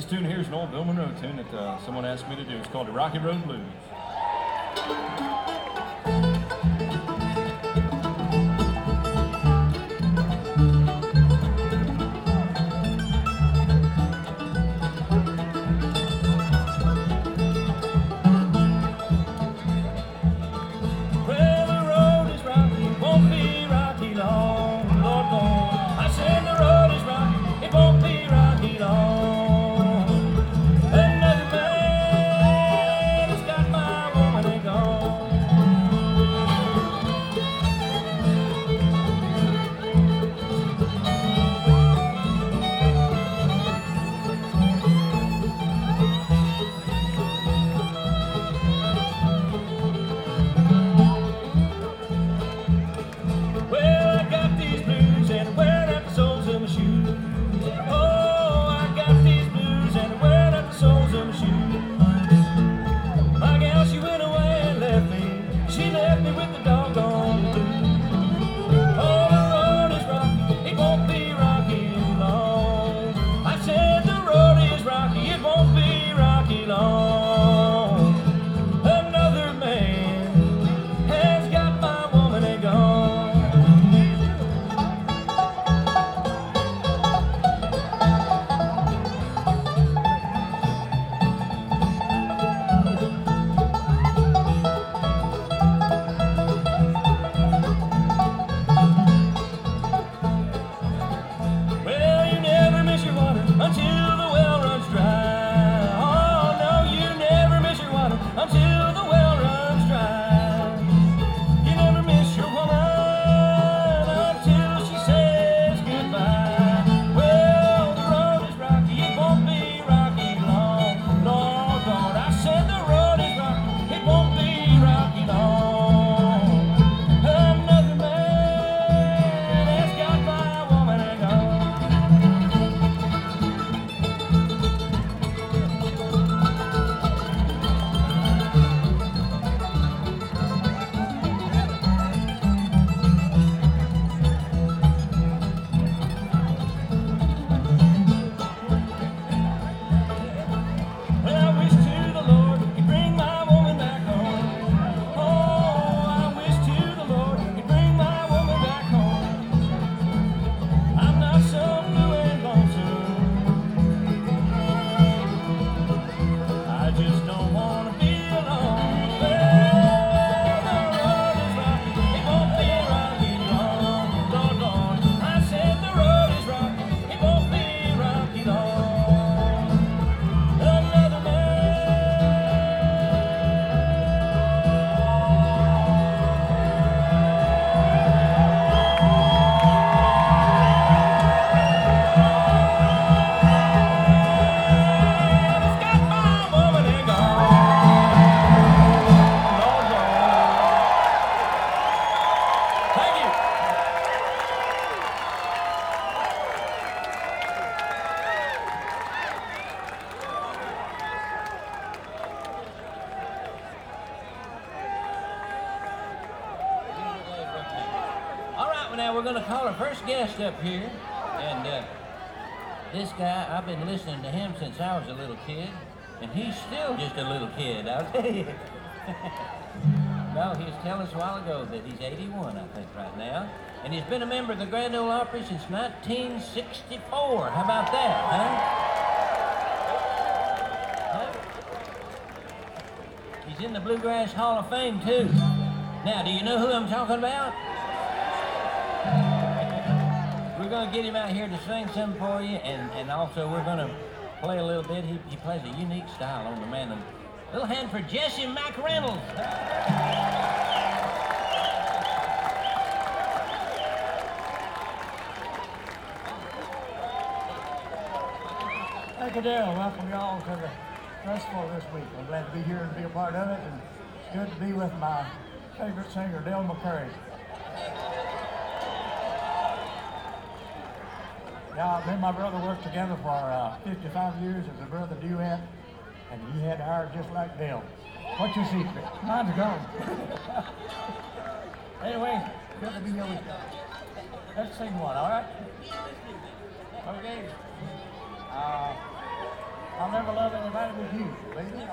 This tune here is an old Bill Monroe tune that someone asked me to do. It's called the Rocky Road Blues. Now we're going to call our first guest up here, and this guy, I've been listening to him since I was a little kid, and he's still just a little kid, I'll tell you. No, he was telling us a while ago that he's 81, I think, right now, and he's been a member of the Grand Ole Opry since 1964. How about that, huh? He's in the Bluegrass Hall of Fame, too. Now, do you know who I'm talking about? We're going to get him out here to sing some for you, and also we're going to play a little bit. He plays a unique style on the mandolin. A little hand for Jesse McReynolds. Thank you, Dale. Welcome y'all to the festival this week. I'm glad to be here and be a part of it, and it's good to be with my favorite singer, Dale McCurry. Now, me and my brother worked together for 55 years as a brother duet, and he had hair just like Dale. What's your secret? Mine's gone. Anyway, good to be here with you. Let's sing one, all right? Okay. I'll never love anybody but you, baby.